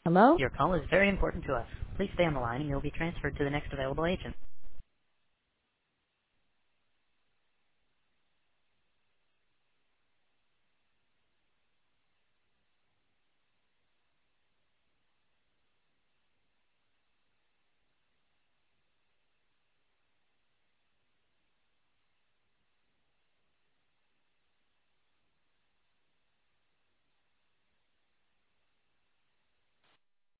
Hello? Your call is very important to us. Please stay on the line and you'll be transferred to the next available agent.